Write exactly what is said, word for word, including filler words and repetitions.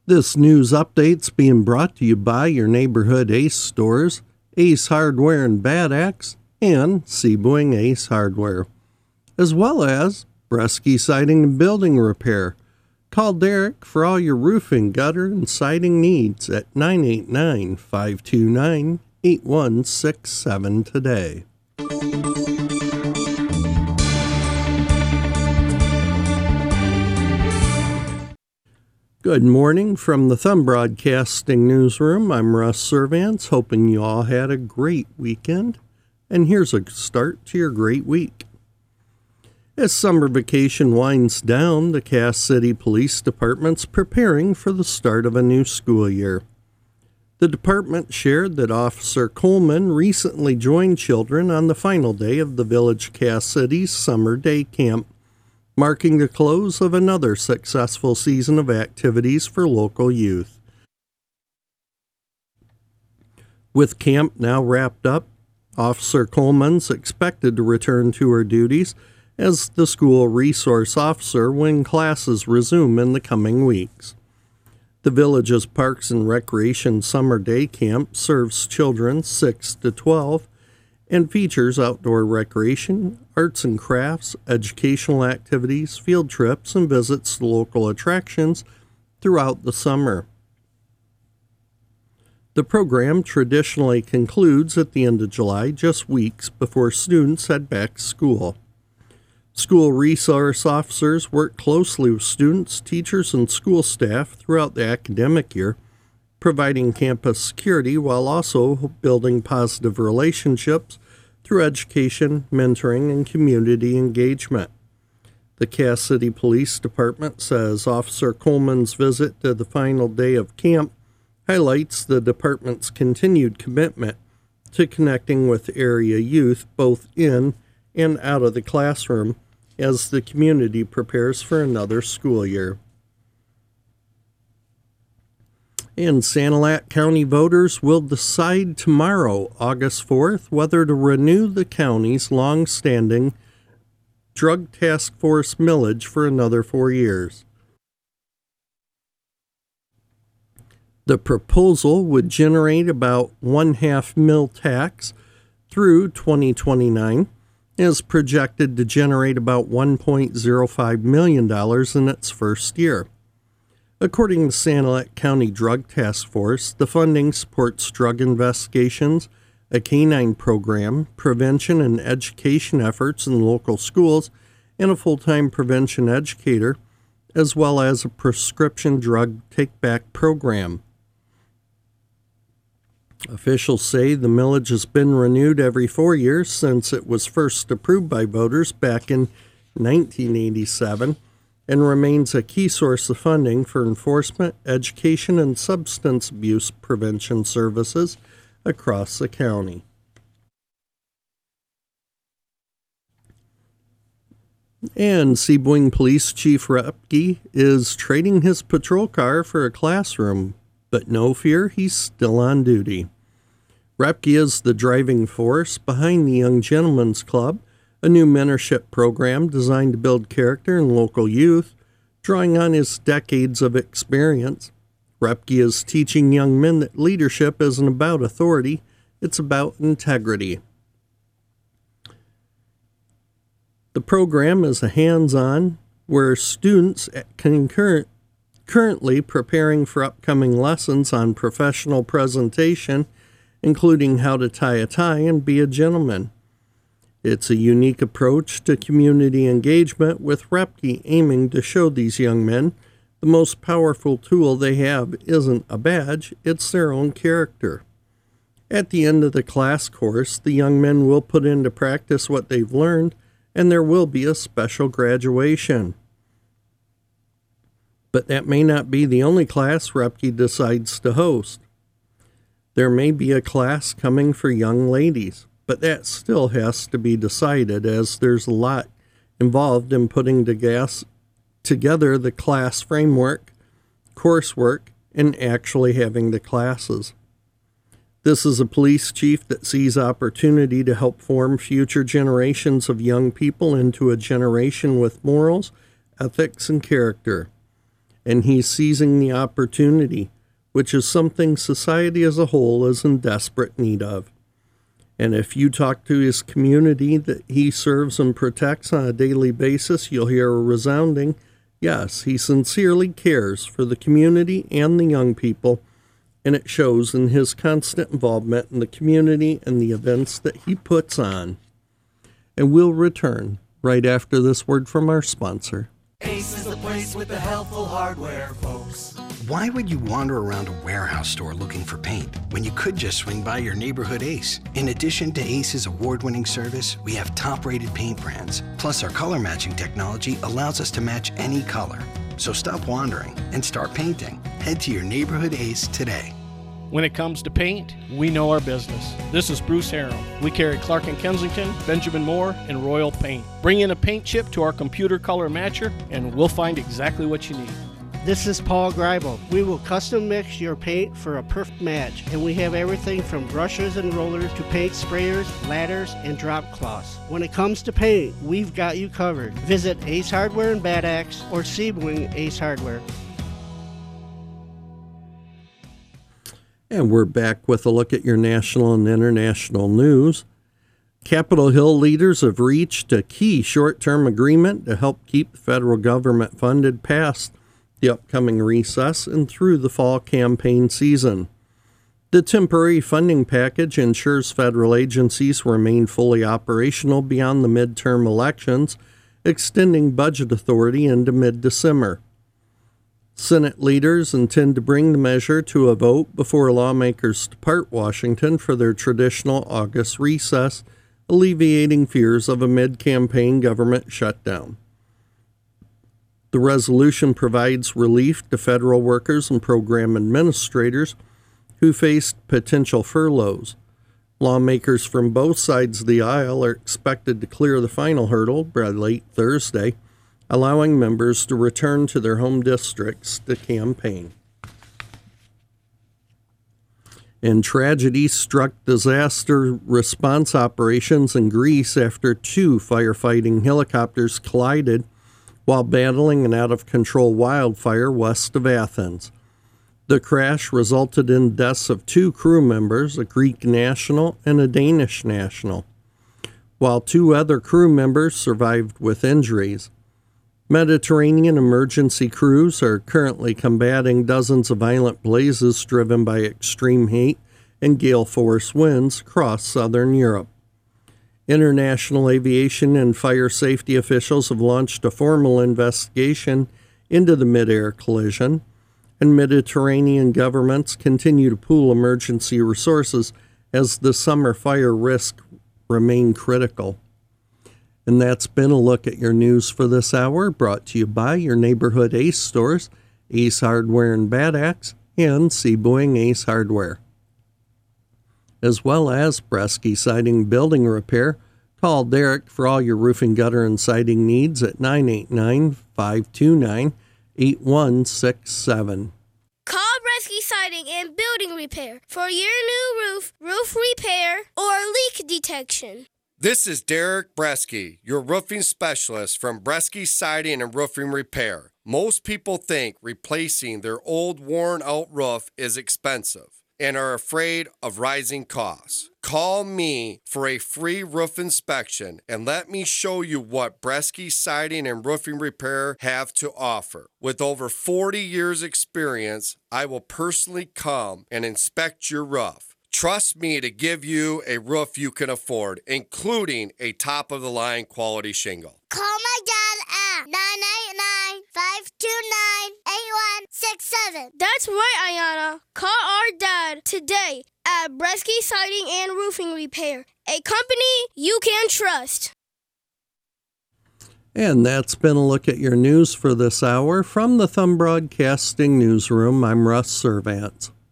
This news update's being brought to you by your neighborhood Ace stores, Ace Hardware in Bad Axe, and Seaboing Ace Hardware, as well as Bresky Siding and Building Repair. Call Derek for all your roofing, gutter, and siding needs at nine eight nine, five two nine, eight one six seven today. Good morning from the Thumb Broadcasting Newsroom. I'm Russ Servance, hoping you all had a great weekend. And here's a start to your great week. As summer vacation winds down, the Cass City Police Department's preparing for the start of a new school year. The department shared that Officer Coleman recently joined children on the final day of the Village Cass City's summer day camp, marking the close of another successful season of activities for local youth. With camp now wrapped up, Officer Coleman's expected to return to her duties as the school resource officer when classes resume in the coming weeks. The village's Parks and Recreation Summer Day Camp serves children six to twelve and features outdoor recreation, arts and crafts, educational activities, field trips, and visits to local attractions throughout the summer. The program traditionally concludes at the end of July, just weeks before students head back to school. School resource officers work closely with students, teachers, and school staff throughout the academic year, providing campus security while also building positive relationships through education, mentoring, and community engagement. The Cass City Police Department says Officer Coleman's visit to the final day of camp highlights the department's continued commitment to connecting with area youth both in and out of the classroom as the community prepares for another school year. And Sanilac County voters will decide tomorrow, August fourth, whether to renew the county's long-standing Drug Task Force millage for another four years. The proposal would generate about one-half mil tax through twenty twenty-nine, is projected to generate about one point zero five million dollars in its first year. According to Sanilac County Drug Task Force, the funding supports drug investigations, a canine program, prevention and education efforts in local schools, and a full-time prevention educator, as well as a prescription drug take-back program. Officials say the millage has been renewed every four years since it was first approved by voters back in nineteen eighty-seven and remains a key source of funding for enforcement, education, and substance abuse prevention services across the county. And Seaboing Police Chief Repke is trading his patrol car for a classroom, but no fear, he's still on duty. Repke is the driving force behind the Young Gentlemen's Club, a new mentorship program designed to build character in local youth, drawing on his decades of experience. Repke is teaching young men that leadership isn't about authority, it's about integrity. The program is a hands-on where students can current currently preparing for upcoming lessons on professional presentation, including how to tie a tie and be a gentleman. It's a unique approach to community engagement, with Repke aiming to show these young men the most powerful tool they have isn't a badge, it's their own character. At the end of the class course, the young men will put into practice what they've learned, and there will be a special graduation. But that may not be the only class Repke decides to host. There may be a class coming for young ladies, but that still has to be decided, as there's a lot involved in putting together the class framework, coursework, and actually having the classes. This is a police chief that sees opportunity to help form future generations of young people into a generation with morals, ethics, and character. and he's seizing the opportunity, which is something society as a whole is in desperate need of. And if you talk to his community that he serves and protects on a daily basis, you'll hear a resounding, yes, he sincerely cares for the community and the young people, and it shows in his constant involvement in the community and the events that he puts on. And we'll return right after this word from our sponsor. Ace is the place with the helpful hardware, folks. Why would you wander around a warehouse store looking for paint when you could just swing by your neighborhood Ace? In addition to Ace's award-winning service, we have top-rated paint brands. Plus, our color matching technology allows us to match any color. So stop wandering and start painting. Head to your neighborhood Ace today. When it comes to paint, we know our business. This is Bruce Harrell. We carry Clark and Kensington, Benjamin Moore, and Royal Paint. Bring in a paint chip to our computer color matcher, and we'll find exactly what you need. This is Paul Greibel. We will custom mix your paint for a perfect match, and we have everything from brushes and rollers to paint sprayers, ladders, and drop cloths. When it comes to paint, we've got you covered. Visit Ace Hardware in Bad Axe or Sebring Ace Hardware. And we're back with a look at your national and international news. Capitol Hill leaders have reached a key short-term agreement to help keep the federal government funded past the upcoming recess and through the fall campaign season. The temporary funding package ensures federal agencies remain fully operational beyond the midterm elections, extending budget authority into mid-December. Senate leaders intend to bring the measure to a vote before lawmakers depart Washington for their traditional August recess, alleviating fears of a mid-campaign government shutdown. The resolution provides relief to federal workers and program administrators who faced potential furloughs. Lawmakers from both sides of the aisle are expected to clear the final hurdle by late Thursday, allowing members to return to their home districts to campaign. And tragedy struck disaster response operations in Greece after two firefighting helicopters collided while battling an out-of-control wildfire west of Athens. The crash resulted in deaths of two crew members, a Greek national and a Danish national, while two other crew members survived with injuries. Mediterranean emergency crews are currently combating dozens of violent blazes driven by extreme heat and gale-force winds across southern Europe. International aviation and fire safety officials have launched a formal investigation into the mid-air collision, and Mediterranean governments continue to pool emergency resources as the summer fire risks remain critical. And that's been a look at your news for this hour, brought to you by your neighborhood Ace stores, Ace Hardware in Bad Axe, and Sebring Ace Hardware, as well as Bresky Siding Building Repair. Call Derek for all your roofing, gutter, and siding needs at nine eight nine, five two nine, eight one six seven. Call Bresky Siding and Building Repair for your new roof, roof repair, or leak detection. This is Derek Bresky, your roofing specialist from Bresky Siding and Roofing Repair. Most people think replacing their old worn-out roof is expensive and are afraid of rising costs. Call me for a free roof inspection and let me show you what Bresky Siding and Roofing Repair have to offer. With over forty years experience, I will personally come and inspect your roof. Trust me to give you a roof you can afford, including a top-of-the-line quality shingle. Call my dad at nine eight nine, five two nine, eight one six seven. That's right, Ayana. Call our dad today at Bresky Siding and Roofing Repair, a company you can trust. And that's been a look at your news for this hour. From the Thumb Broadcasting Newsroom, I'm Russ Servants.